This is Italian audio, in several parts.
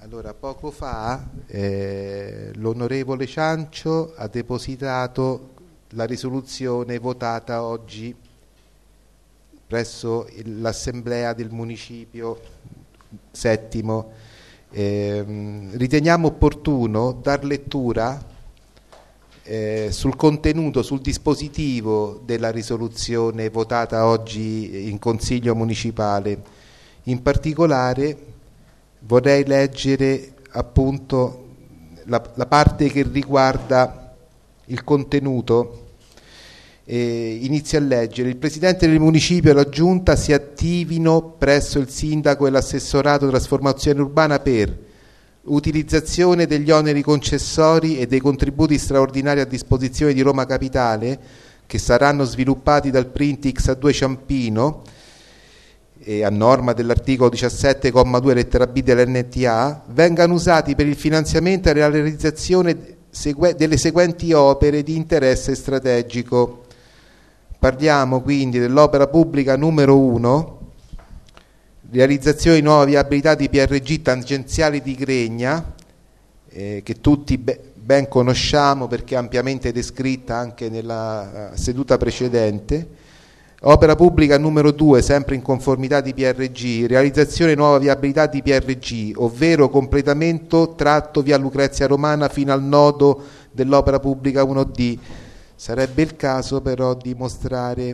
Allora, poco fa l'onorevole Ciancio ha depositato la risoluzione votata oggi presso l'Assemblea del Municipio settimo. Riteniamo opportuno dar lettura sul contenuto, sul dispositivo della risoluzione votata oggi in Consiglio Municipale. In particolare vorrei leggere appunto la parte che riguarda il contenuto. Inizio a leggere: il Presidente del Municipio e la Giunta si attivino presso il Sindaco e l'Assessorato Trasformazione Urbana per utilizzazione degli oneri concessori e dei contributi straordinari a disposizione di Roma Capitale che saranno sviluppati dal Print X2 Ciampino e a norma dell'articolo 17,2 lettera B dell'NTA, vengano usati per il finanziamento e la realizzazione delle seguenti opere di interesse strategico. Parliamo quindi dell'opera pubblica numero 1, realizzazione di nuova viabilità di PRG tangenziali di Gregna, che tutti ben conosciamo perché ampiamente descritta anche nella seduta precedente. Opera pubblica numero 2, sempre in conformità di PRG, realizzazione nuova viabilità di PRG, ovvero completamento tratto via Lucrezia Romana fino al nodo dell'opera pubblica 1D. Sarebbe il caso però di mostrare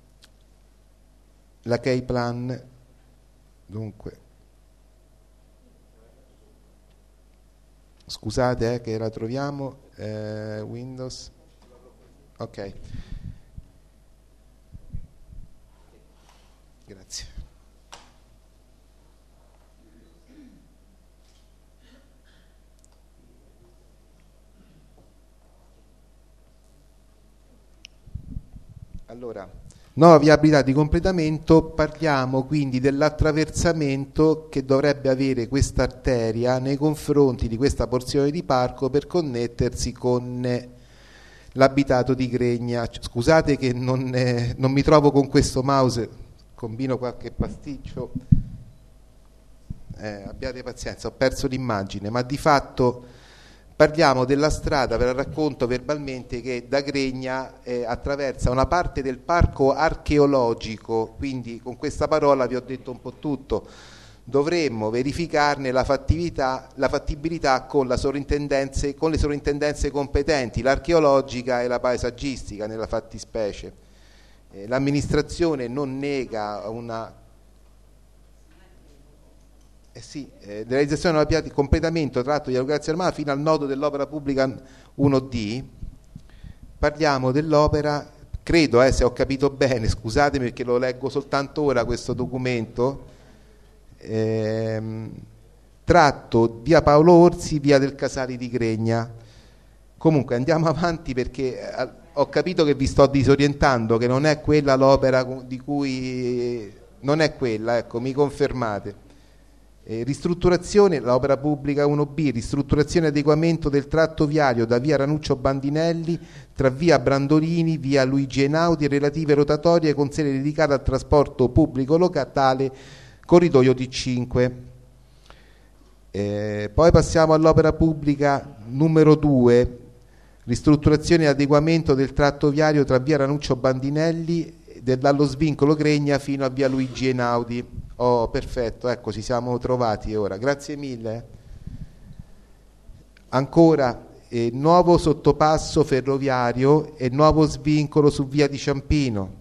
la key plan. Dunque, scusate che la troviamo, Windows, ok. Grazie. Allora, nuova viabilità di completamento, parliamo quindi dell'attraversamento che dovrebbe avere questa arteria nei confronti di questa porzione di parco per connettersi con l'abitato di Gregna. Scusate che non mi trovo con questo mouse, combino qualche pasticcio, abbiate pazienza, ho perso l'immagine, ma di fatto parliamo della strada, ve la racconto verbalmente, che da Gregna attraversa una parte del parco archeologico, quindi con questa parola vi ho detto un po' tutto. Dovremmo verificarne la fattibilità con le sovrintendenze competenti, l'archeologica e la paesaggistica nella fattispecie. L'amministrazione non nega una realizzazione di completamento tratto di Lucrezia Romana fino al nodo dell'opera pubblica 1D. Parliamo dell'opera, credo, se ho capito bene, scusatemi perché lo leggo soltanto ora questo documento, tratto via Paolo Orsi, via del Casali di Gregna. Comunque andiamo avanti perché ho capito che vi sto disorientando, che non è quella l'opera di cui non è quella, ecco, mi confermate. Ristrutturazione, l'opera pubblica 1B, ristrutturazione e adeguamento del tratto viario da via Ranuccio Bandinelli tra via Brandolini, via Luigi Einaudi e relative rotatorie con sede dedicata al trasporto pubblico locale, corridoio T5. Poi passiamo all'opera pubblica numero 2, ristrutturazione e adeguamento del tratto viario tra via Ranuccio Bandinelli dallo svincolo Gregna fino a via Luigi Einaudi. Oh, perfetto, ecco, ci siamo trovati ora, grazie mille. Ancora, nuovo sottopasso ferroviario e nuovo svincolo su via di Ciampino.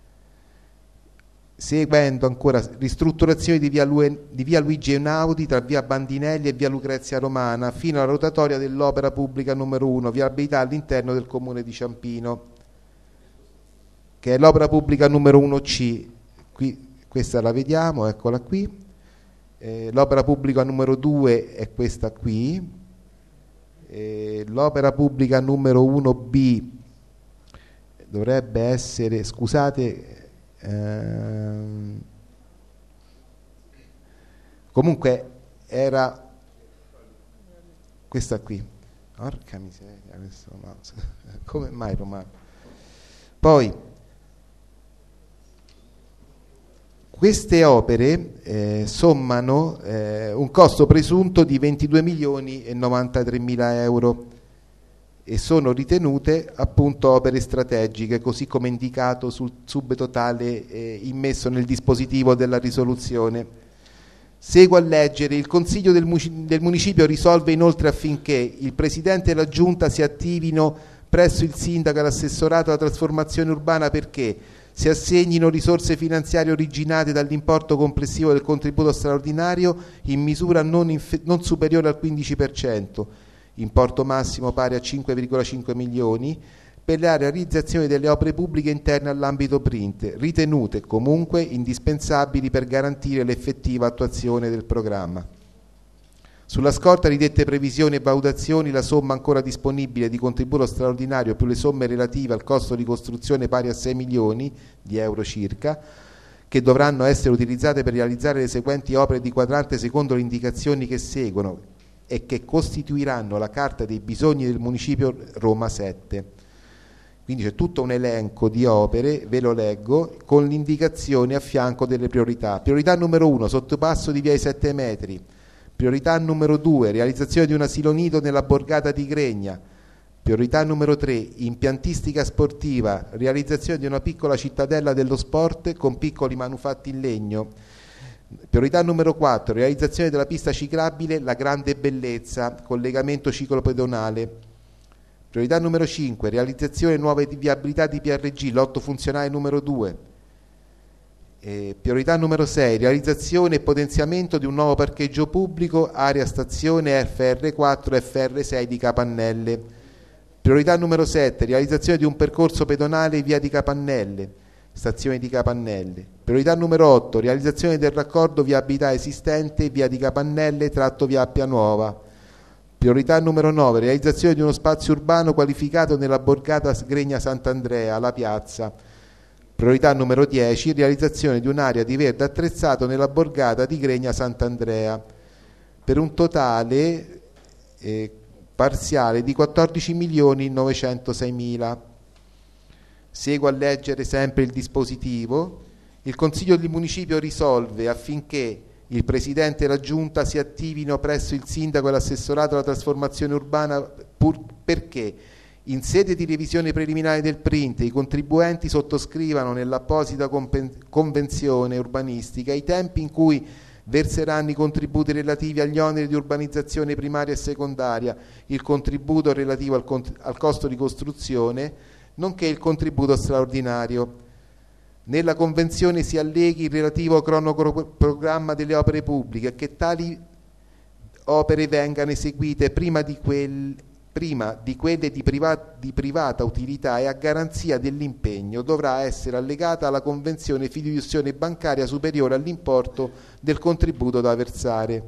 Seguendo ancora ristrutturazione di via Luigi Einaudi tra via Bandinelli e via Lucrezia Romana fino alla rotatoria dell'opera pubblica numero 1, viabilità all'interno del comune di Ciampino, che è l'opera pubblica numero 1C. Qui, questa la vediamo, eccola qui. L'opera pubblica numero 2 è questa qui. L'opera pubblica numero 1B dovrebbe essere, scusate, comunque era questa qui. Porca miseria, questo mouse. Come mai Romano? Poi Queste opere sommano un costo presunto di 22.093.000 euro e sono ritenute appunto opere strategiche, così come indicato sul subtotale immesso nel dispositivo della risoluzione. Seguo a leggere: il Consiglio del Municipio risolve inoltre affinché il Presidente e la Giunta si attivino presso il Sindaco e l'assessorato alla trasformazione urbana perché si assegnino risorse finanziarie originate dall'importo complessivo del contributo straordinario in misura non superiore al 15%, importo massimo pari a 5,5 milioni, per la realizzazione delle opere pubbliche interne all'ambito PRINT, ritenute comunque indispensabili per garantire l'effettiva attuazione del programma. Sulla scorta di dette previsioni e valutazioni, la somma ancora disponibile di contributo straordinario più le somme relative al costo di costruzione pari a 6 milioni di euro circa, che dovranno essere utilizzate per realizzare le seguenti opere di quadrante secondo le indicazioni che seguono e che costituiranno la carta dei bisogni del municipio Roma 7. Quindi c'è tutto un elenco di opere, ve lo leggo, con l'indicazione a fianco delle priorità. Priorità numero 1, sottopasso di via ai 7 metri. Priorità numero 2, realizzazione di un asilo nido nella borgata di Gregna. Priorità numero 3, impiantistica sportiva, realizzazione di una piccola cittadella dello sport con piccoli manufatti in legno. Priorità numero 4, realizzazione della pista ciclabile La Grande Bellezza, collegamento ciclopedonale. Priorità numero 5, realizzazione nuove viabilità di PRG, lotto funzionale numero 2. Priorità numero 6, realizzazione e potenziamento di un nuovo parcheggio pubblico, area stazione FR4 e FR6 di Capannelle. Priorità numero 7, realizzazione di un percorso pedonale via di Capannelle, stazione di Capannelle. Priorità numero 8, realizzazione del raccordo viabilità esistente via di Capannelle tratto via Appia Nuova. Priorità numero 9, realizzazione di uno spazio urbano qualificato nella borgata Gregna Sant'Andrea, la piazza. Priorità numero 10, realizzazione di un'area di verde attrezzato nella borgata di Gregna Sant'Andrea, per un totale parziale di 14.906.000. Seguo a leggere sempre il dispositivo. Il Consiglio del Municipio risolve affinché il Presidente e la Giunta si attivino presso il Sindaco e l'assessorato alla trasformazione urbana perché in sede di revisione preliminare del PRINT i contribuenti sottoscrivano nell'apposita convenzione urbanistica i tempi in cui verseranno i contributi relativi agli oneri di urbanizzazione primaria e secondaria, il contributo relativo al costo di costruzione, nonché il contributo straordinario. Nella convenzione si alleghi il relativo cronoprogramma delle opere pubbliche e che tali opere vengano eseguite prima di quelle di privata utilità e a garanzia dell'impegno dovrà essere allegata alla convenzione fideiussione bancaria superiore all'importo del contributo da versare.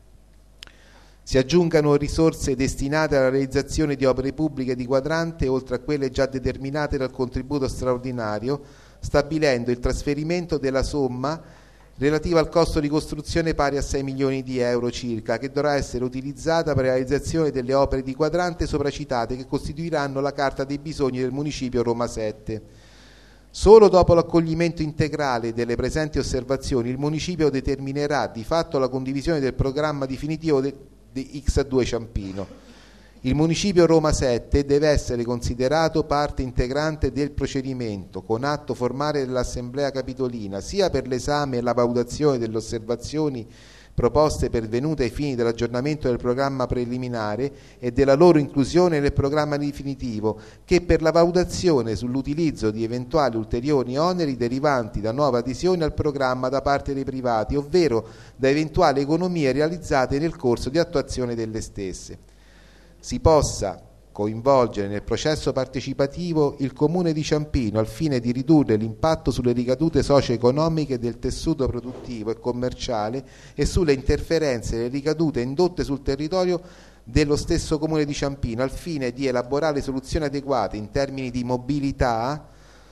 Si aggiungano risorse destinate alla realizzazione di opere pubbliche di quadrante oltre a quelle già determinate dal contributo straordinario, stabilendo il trasferimento della somma relativa al costo di costruzione pari a 6 milioni di euro circa, che dovrà essere utilizzata per la realizzazione delle opere di quadrante sopracitate che costituiranno la carta dei bisogni del municipio Roma 7. Solo dopo l'accoglimento integrale delle presenti osservazioni il municipio determinerà di fatto la condivisione del programma definitivo di X2 Ciampino. Il municipio Roma 7 deve essere considerato parte integrante del procedimento con atto formale dell'Assemblea Capitolina sia per l'esame e la valutazione delle osservazioni proposte pervenute ai fini dell'aggiornamento del programma preliminare e della loro inclusione nel programma definitivo che per la valutazione sull'utilizzo di eventuali ulteriori oneri derivanti da nuova adesione al programma da parte dei privati ovvero da eventuali economie realizzate nel corso di attuazione delle stesse. Si possa coinvolgere nel processo partecipativo il Comune di Ciampino al fine di ridurre l'impatto sulle ricadute socio-economiche del tessuto produttivo e commerciale e sulle interferenze e le ricadute indotte sul territorio dello stesso Comune di Ciampino al fine di elaborare soluzioni adeguate in termini di mobilità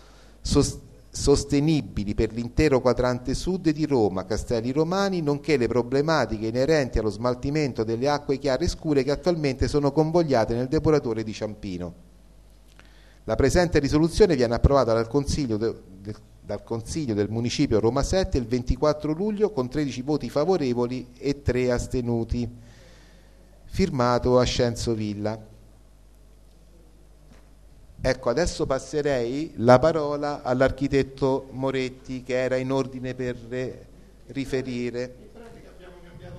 sostenibili per l'intero quadrante sud di Roma, Castelli Romani, nonché le problematiche inerenti allo smaltimento delle acque chiare e scure che attualmente sono convogliate nel depuratore di Ciampino. La presente risoluzione viene approvata dal Consiglio dal Consiglio del Municipio Roma 7 il 24 luglio con 13 voti favorevoli e 3 astenuti, firmato Ascenzo Villa. Ecco, adesso passerei la parola all'architetto Moretti, che era in ordine per riferire.